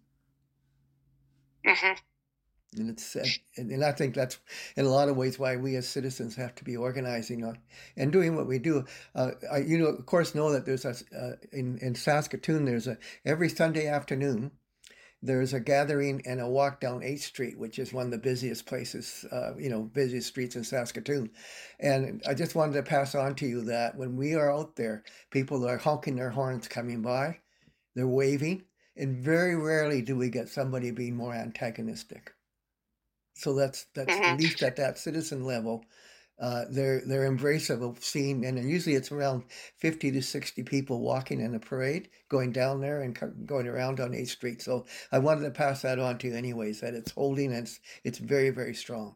hmm And it's uh, and, and I think that's in a lot of ways why we as citizens have to be organizing on and doing what we do. Uh, I, you know, of course, know that there's a uh, in in Saskatoon. There's a every Sunday afternoon. There's a gathering and a walk down eighth Street, which is one of the busiest places, uh, you know, busiest streets in Saskatoon. And I just wanted to pass on to you that when we are out there, people are honking their horns coming by, they're waving, and very rarely do we get somebody being more antagonistic. So that's that's hmm at least at that citizen level, uh, their their embrace of seeing, and usually it's around fifty to sixty people walking in a parade, going down there and co- going around on eighth Street. So I wanted to pass that on to you anyways, that it's holding, and it's, it's very, very strong.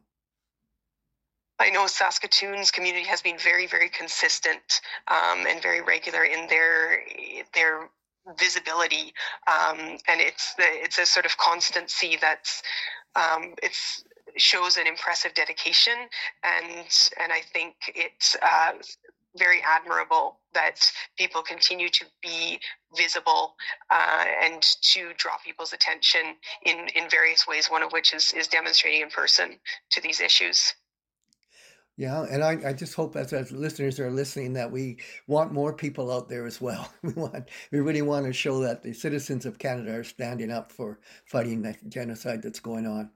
I know Saskatoon's community has been very, very consistent um, and very regular in their their visibility, um, and it's the, it's a sort of constancy that's um, it's shows an impressive dedication, and and I think it's uh, very admirable that people continue to be visible uh, and to draw people's attention in, in various ways, one of which is, is demonstrating in person to these issues. Yeah, and I, I just hope as, as listeners are listening that we want more people out there as well. We want we really want to show that the citizens of Canada are standing up for fighting the genocide that's going on.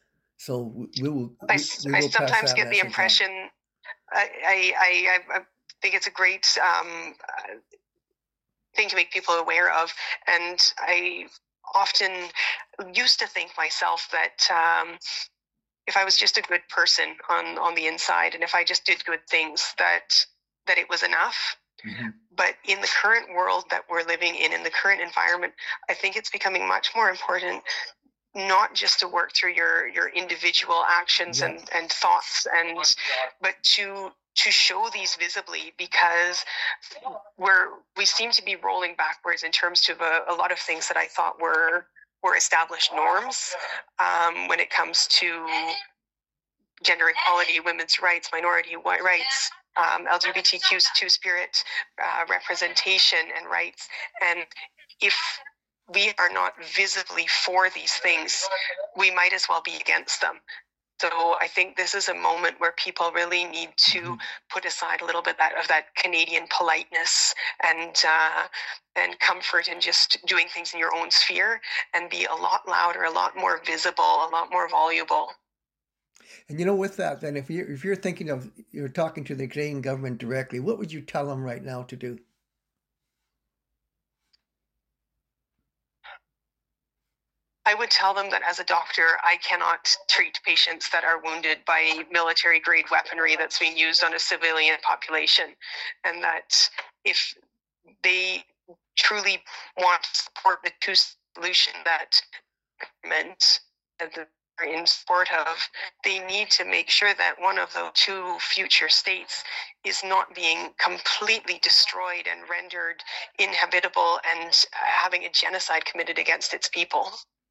So we, we will I, we, s- we I will pass sometimes that get the message on. impression, I, I, I, I think it's a great um, uh, thing to make people aware of. And I often used to think myself that um, if I was just a good person on, on the inside, and if I just did good things, that that it was enough. Mhm. But in the current world that we're living in, in the current environment, I think it's becoming much more important not just to work through your your individual actions Yeah. and and thoughts, and but to to show these visibly, because we're we seem to be rolling backwards in terms of a, a lot of things that I thought were were established norms um, when it comes to gender equality, women's rights, minority wi- rights, um, L G B T Q two spirit uh, representation and rights. And if we are not visibly for these things, we might as well be against them. So I think this is a moment where people really need to Mhm. put aside a little bit that, of that Canadian politeness and uh, and comfort in just doing things in your own sphere, and be a lot louder, a lot more visible, a lot more voluble. And you know, with that, then, if you're if you're thinking of you're talking to the Canadian government directly, what would you tell them right now to do? I would tell them that as a doctor, I cannot treat patients that are wounded by military grade weaponry that's being used on a civilian population, and that if they truly want to support the two solution that government and the are in support of, they need to make sure that one of the two future states is not being completely destroyed and rendered inhabitable and uh, having a genocide committed against its people.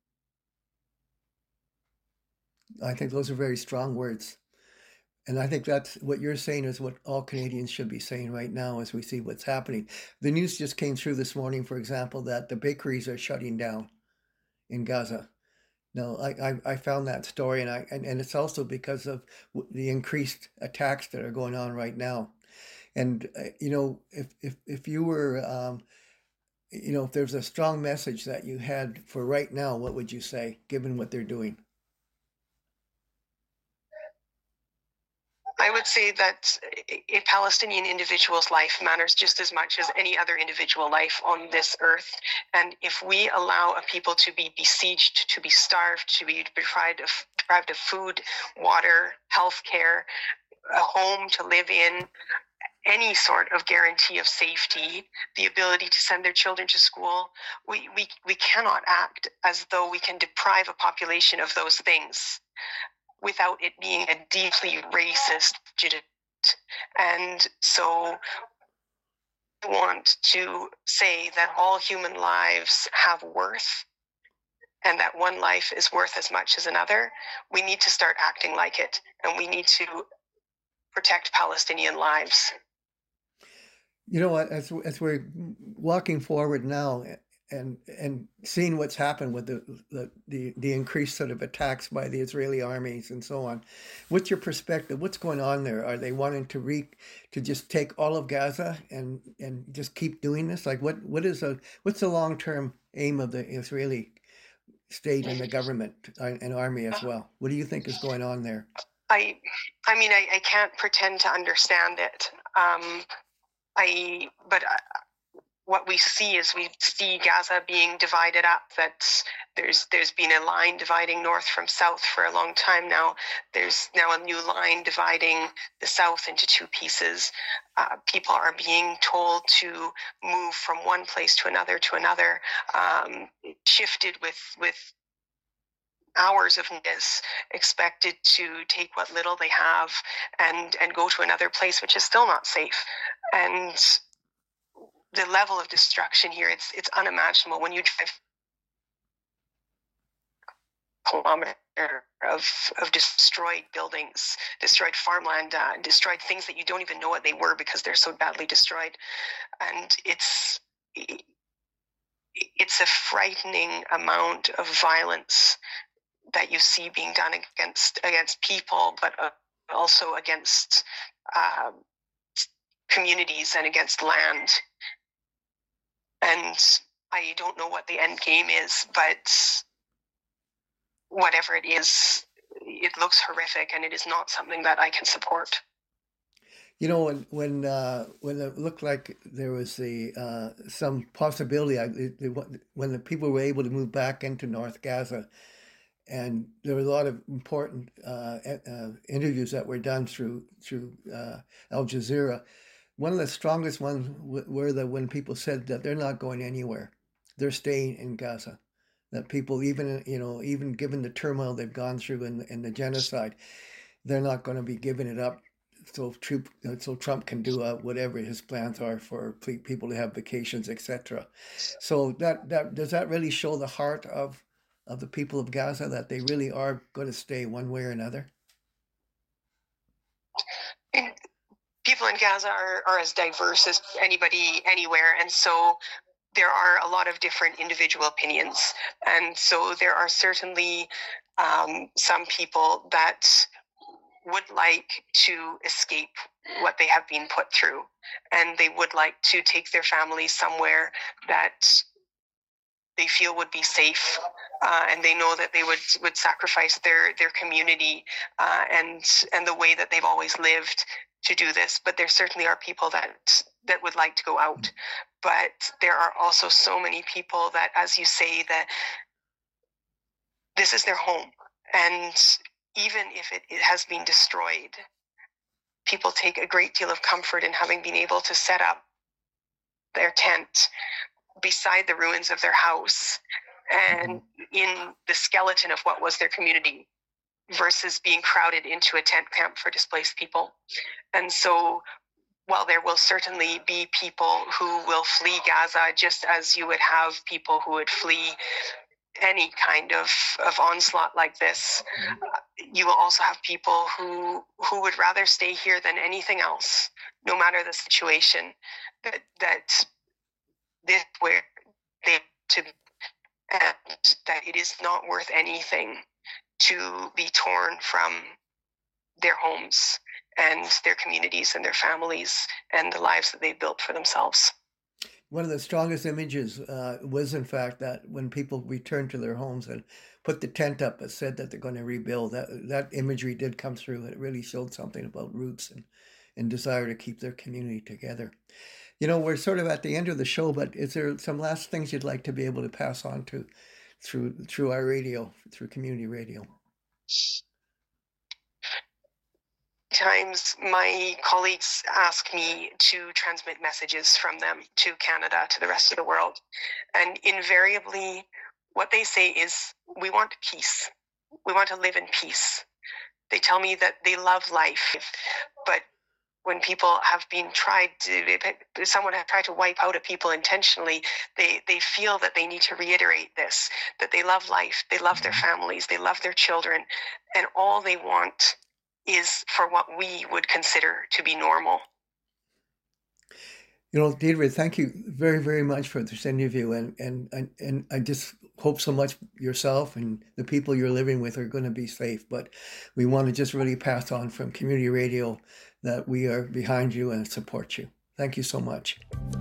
I think those are very strong words. And I think that's what you're saying is what all Canadians should be saying right now as we see what's happening. The news just came through this morning, for example, that the bakeries are shutting down in Gaza. No, I, I, I found that story, and I and, and it's also because of w- the increased attacks that are going on right now. And uh, you know, if if if you were, um, you know, if there's a strong message that you had for right now, what would you say, given what they're doing? I would say that a Palestinian individual's life matters just as much as any other individual life on this earth. And if we allow a people to be besieged, to be starved, to be deprived of, deprived of food, water, health care, a home to live in, any sort of guarantee of safety, the ability to send their children to school, we, we, we cannot act as though we can deprive a population of those things without it being a deeply racist prejudice. And so I want to say that all human lives have worth and that one life is worth as much as another. We need to start acting like it, and we need to protect Palestinian lives. You know what, as as we're walking forward now and and seeing what's happened with the the the, the increased sort of attacks by the Israeli armies and so on, what's your perspective? What's going on there? Are they wanting to re to just take all of Gaza and and just keep doing this? Like what what is a what's the long term aim of the Israeli state and the government and army as well? What do you think is going on there? I I mean I, I can't pretend to understand it. Um, I but. I, What we see is we see Gaza being divided up, that there's there's been a line dividing north from south for a long time now. There's now a new line dividing the south into two pieces. Uh, people are being told to move from one place to another to another, um, shifted with with hours of notice, expected to take what little they have and, and go to another place, which is still not safe. And the level of destruction here, it's it's unimaginable. When you drive a kilometer of, of destroyed buildings, destroyed farmland, uh, destroyed things that you don't even know what they were because they're so badly destroyed. And it's it's a frightening amount of violence that you see being done against against people, but uh, also against uh, communities and against land. And I don't know what the end game is, but whatever it is, it looks horrific, and it is not something that I can support. You know, when when uh, when it looked like there was the uh, some possibility, I, it, it, when the people were able to move back into North Gaza, and there were a lot of important uh, uh, interviews that were done through through uh, Al Jazeera. One of the strongest ones were that when people said that they're not going anywhere, they're staying in Gaza. That people, even you know, even given the turmoil they've gone through in, in the genocide, they're not going to be giving it up. So Trump, so Trump can do uh, whatever his plans are for people to have vacations, et cetera. So that that does that really show the heart of of the people of Gaza, that they really are going to stay one way or another? People in Gaza are, are as diverse as anybody anywhere, and so there are a lot of different individual opinions. And so there are certainly um, some people that would like to escape what they have been put through, and they would like to take their families somewhere that they feel would be safe, uh, and they know that they would would sacrifice their their community uh, and and the way that they've always lived to do this. But there certainly are people that that would like to go out. But there are also so many people that, as you say, that this is their home, and even if it, it has been destroyed, people take a great deal of comfort in having been able to set up their tent beside the ruins of their house and in the skeleton of what was their community, versus being crowded into a tent camp for displaced people. And so while there will certainly be people who will flee Gaza, just as you would have people who would flee any kind of, of onslaught like this, you will also have people who who would rather stay here than anything else, no matter the situation, that that this where they to and that it is not worth anything to be torn from their homes and their communities and their families and the lives that they've built for themselves. One of the strongest images uh, was, in fact, that when people returned to their homes and put the tent up and said that they're going to rebuild, that that imagery did come through. It really showed something about roots and, and desire to keep their community together. You know, we're sort of at the end of the show, but is there some last things you'd like to be able to pass on to through through our radio, through community radio? Times my colleagues ask me to transmit messages from them to Canada, to the rest of the world. And invariably, what they say is, we want peace. We want to live in peace. They tell me that they love life, but when people have been tried to, someone has tried to wipe out a people intentionally, they, they feel that they need to reiterate this, that they love life, they love their families, they love their children, and all they want is for what we would consider to be normal. You know, Deirdre, thank you very, very much for this interview. And, and, and, and I just hope so much yourself and the people you're living with are going to be safe. But we want to just really pass on from community radio that we are behind you and support you. Thank you so much.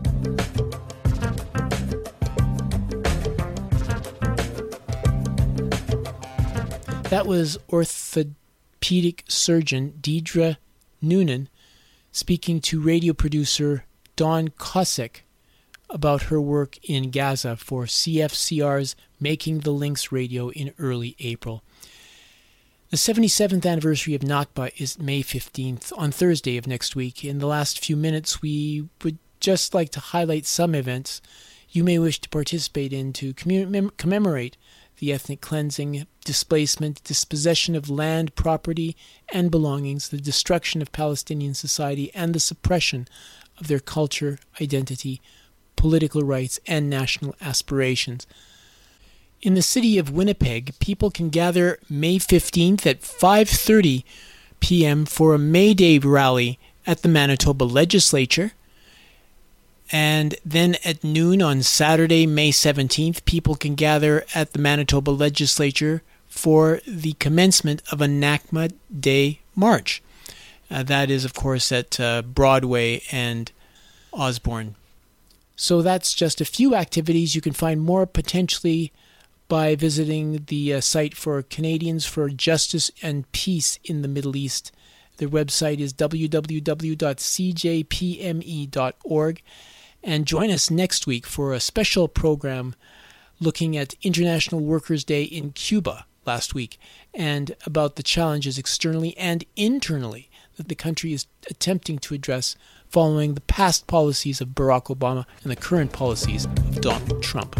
That was orthopedic surgeon Deirdre Noonan speaking to radio producer Dawn Kosick about her work in Gaza for C F C R's Making the Links radio in early April. The seventy-seventh anniversary of Nakba is May fifteenth, on Thursday of next week. In the last few minutes, we would just like to highlight some events you may wish to participate in to commem- commemorate the ethnic cleansing, displacement, dispossession of land, property, and belongings, the destruction of Palestinian society, and the suppression of their culture, identity, political rights, and national aspirations. In the city of Winnipeg, people can gather May fifteenth at five thirty p.m. for a May Day rally at the Manitoba Legislature. And then at noon on Saturday, May seventeenth, people can gather at the Manitoba Legislature for the commencement of a Nakba Day March. Uh, that is, of course, at uh, Broadway and Osborne. So that's just a few activities. You can find more potentially by visiting the uh, site for Canadians for Justice and Peace in the Middle East. Their website is w w w dot c j p m e dot org. And join us next week for a special program looking at International Workers' Day in Cuba last week and about the challenges externally and internally that the country is attempting to address following the past policies of Barack Obama and the current policies of Donald Trump.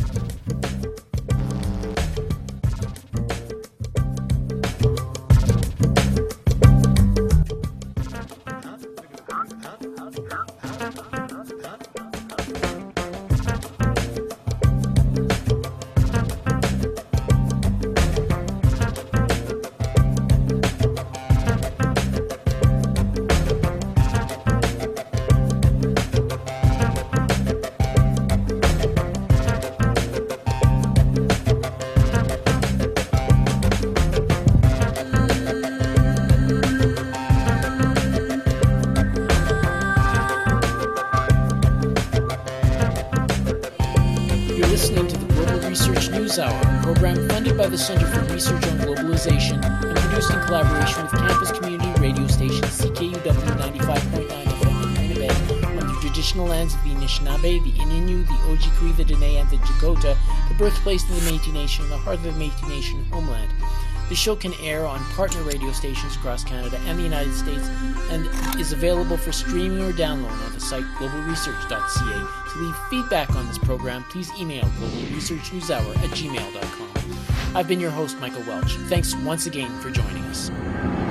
The Center for Research on Globalization and produced in collaboration with campus community radio station C K U W ninety-five point nine F M in Winnipeg on the traditional lands of the Anishinaabe, the Ininu, the Ojibwe, the Dene, and the Dakota, the birthplace of the Métis Nation, and the heart of the Métis Nation homeland. The show can air on partner radio stations across Canada and the United States and is available for streaming or download on the site global research dot c a. To leave feedback on this program, please email global research news hour at gmail dot com. I've been your host, Michael Welch. Thanks once again for joining us.